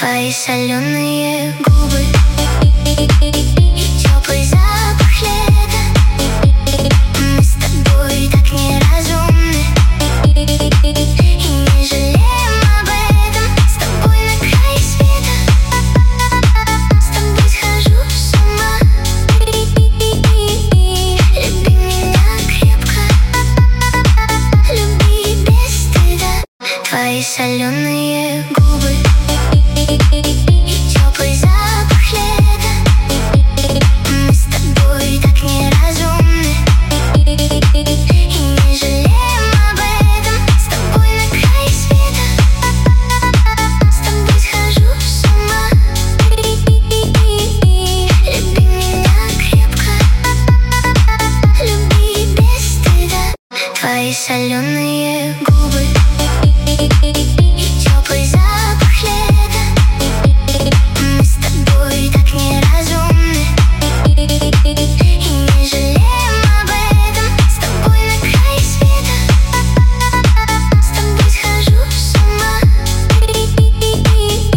Твои соленые губы и теплый запах лета. Мы с тобой так неразумны и не жалеем об этом. С тобой на край света, с тобой схожу с ума. Люби меня крепко, люби без стыда. Твои соленые губы и теплый запах лета. Мы с тобой так неразумны и не жалеем об этом. С тобой на край света, с тобой схожу с ума. Люби меня крепко, люби без стыда. Твои соленые